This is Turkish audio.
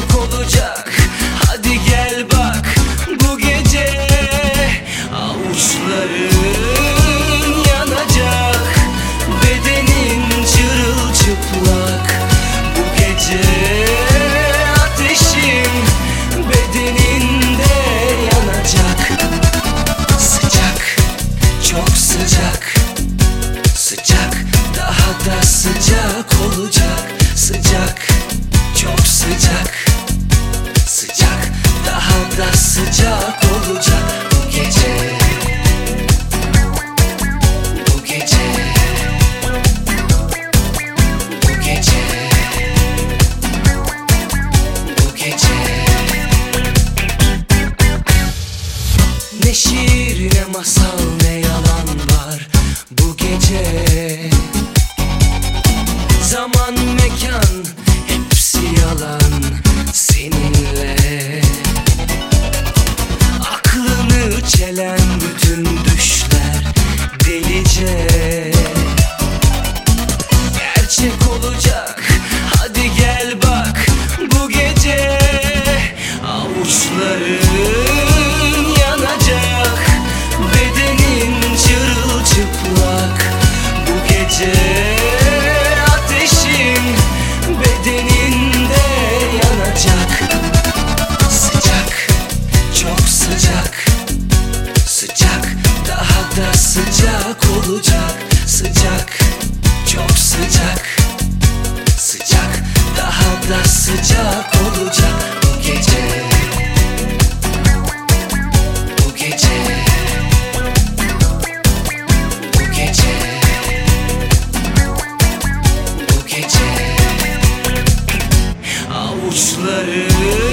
gerçek olacak. Hadi gel bak bu gece avuçların yanacak, bedenin çırılçıplak. Bu gece ateşim bedeninde yanacak. Sıcak, çok sıcak, sıcak, daha da sıcak olacak. Sıcak, çok sıcak, sıcak, daha da sıcak olacak. Bu gece, bu gece, bu gece, bu gece. Ne şiir ne masal ne yalan var bu gece. Zaman mekan hepsi yalan seninle. Aklını çelen bütün düşler delice. Gerçek olacak, hadi gel bak bu gece avuçların yanacak, bedenin çırılçıplak. Bu gece ateşim bedeninde yanacak. Sıcak, çok sıcak, sıcak, daha da sıcak olacak. Sıcak, çok sıcak, sıcak, daha da sıcak olacak. Bu gece, bu gece, bu gece, bu gece. Avuçları